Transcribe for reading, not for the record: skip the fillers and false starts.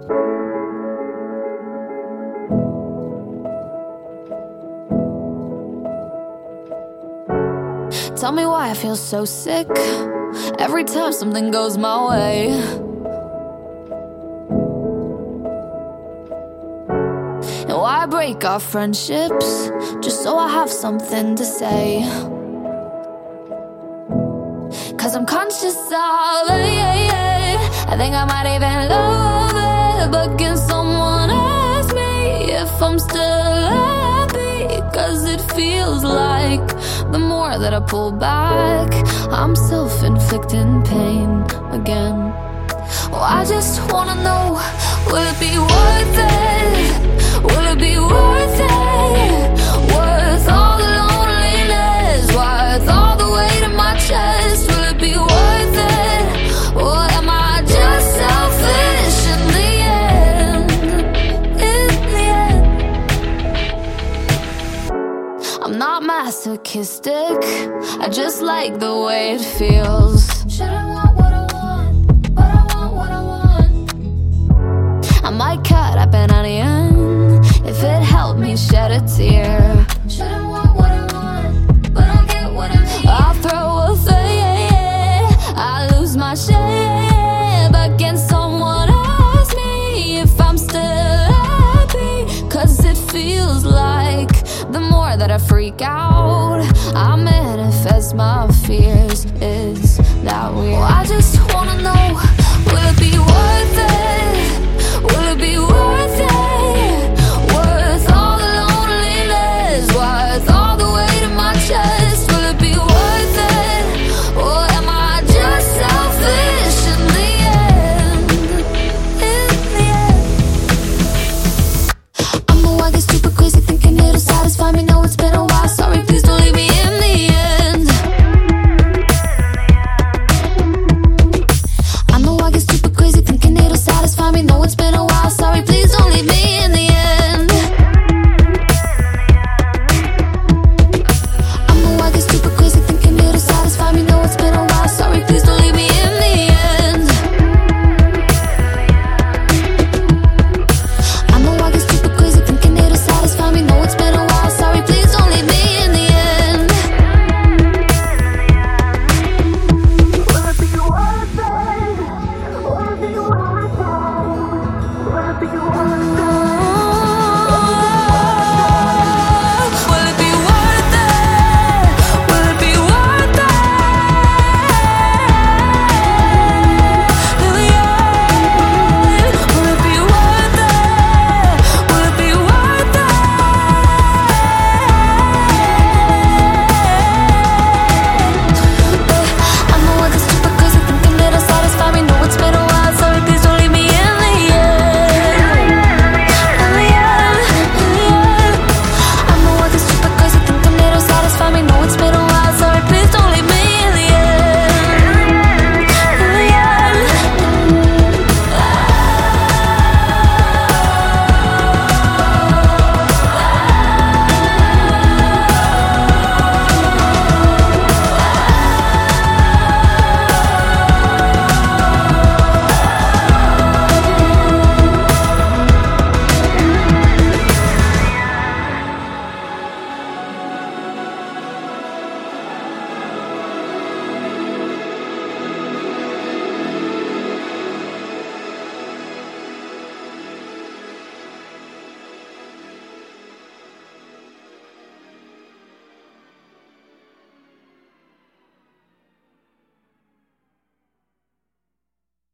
Tell me why I feel so sick every time something goes my way. And why I break our friendships just so I have something to say. Cause I'm conscious of it, I think I might even love it. But can someone ask me if I'm still happy? Cause it feels like the more that I pull back, I'm self-inflicting pain again. Oh, I just wanna know, will it be worth it? Will it be worth it? Worth all the loneliness, worth all the weight in my chest. Will it be worth it? Or am I just selfish in the end? In the end, I'm not masochistic, I just like the way it feels. Shouldn't want what I want, but I want what I want. I might cut up an onion if it helped me shed a tear. Shouldn't want what I want, but I get what I need. I'll throw a fit, I lose my shit. But can someone ask me if I'm still happy? Cause it feels like the more that I freak out, I manifest my fears. Is that weird? Oh, I just wanna know,